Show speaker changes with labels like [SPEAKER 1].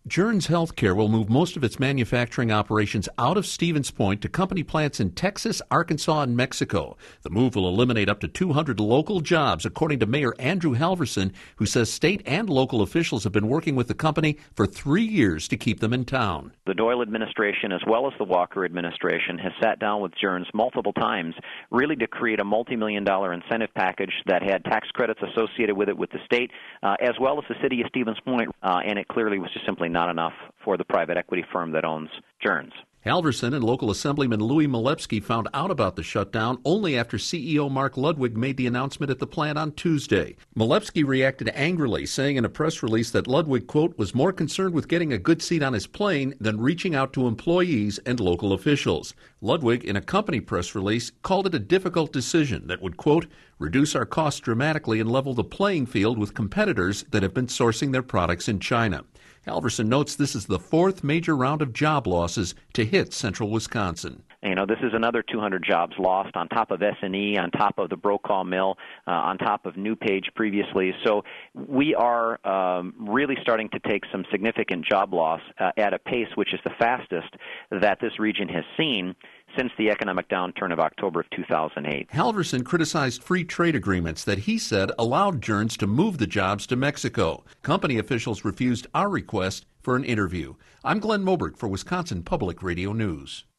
[SPEAKER 1] Joerns Healthcare will move most of its manufacturing operations out of Stevens Point to company plants in Texas, Arkansas, and Mexico. The move will eliminate up to 200 local jobs, according to Mayor Andrew Halverson, who says state and local officials have been working with the company for 3 years to keep them in town.
[SPEAKER 2] The Doyle administration, as well as the Walker administration, has sat down with Joerns multiple times, really to create a multi-million-dollar incentive package that had tax credits associated with it with the state, as well as the city of Stevens Point, and it clearly was just simply not enough for the private equity firm that owns Joerns.
[SPEAKER 1] Halverson and local Assemblyman Louis Milewski found out about the shutdown only after CEO Mark Ludwig made the announcement at the plant on Tuesday. Milewski reacted angrily, saying in a press release that Ludwig, quote, was more concerned with getting a good seat on his plane than reaching out to employees and local officials. Ludwig, in a company press release, called it a difficult decision that would, quote, reduce our costs dramatically and level the playing field with competitors that have been sourcing their products in China. Halverson notes this is the fourth major round of job losses to hit central Wisconsin.
[SPEAKER 2] This is another 200 jobs lost on top of S&E, on top of the Brokaw Mill, on top of NewPage previously. So we are really starting to take some significant job loss at a pace which is the fastest that this region has seen since the economic downturn of October of 2008.
[SPEAKER 1] Halverson criticized free trade agreements that he said allowed Joerns to move the jobs to Mexico. Company officials refused our request for an interview. I'm Glenn Moberg for Wisconsin Public Radio News.